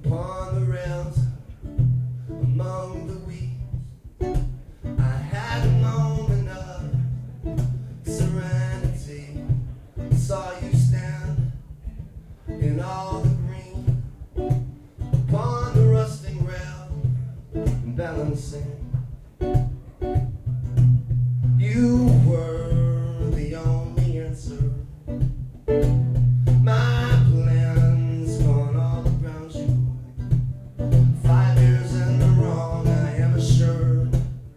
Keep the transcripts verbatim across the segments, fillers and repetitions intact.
upon the rails, among the weeds. I had a moment of serenity, saw you stand in all the green, upon the rusting rail, balancing. You were the only answer. My plans gone all around you. Five years in the wrong, I am assured.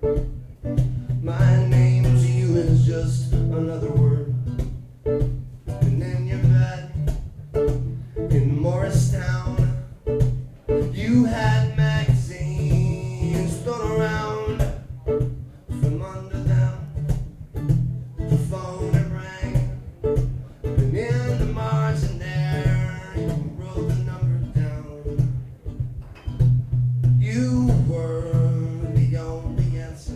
My name to you is just another word. And in your bed in Morristown, you had magazines thrown around. From under them, the phone it rang, and in the margin there, you wrote the number down. You were the only answer.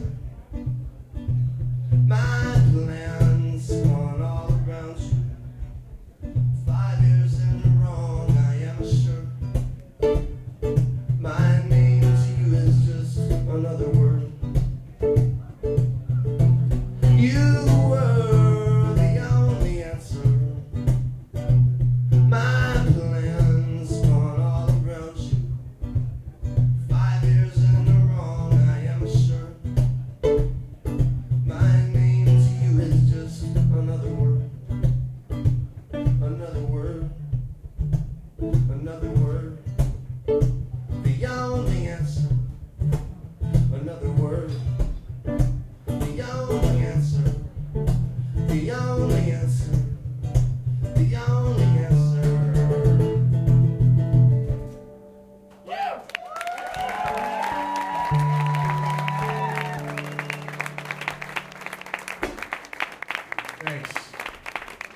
My plans gone all around you. Five years in the wrong, I am sure. My name to you is just another word. You were the only answer. My plans gone all around you. Five years in the wrong, I am sure. My name to you is just another word. Another word. Another word.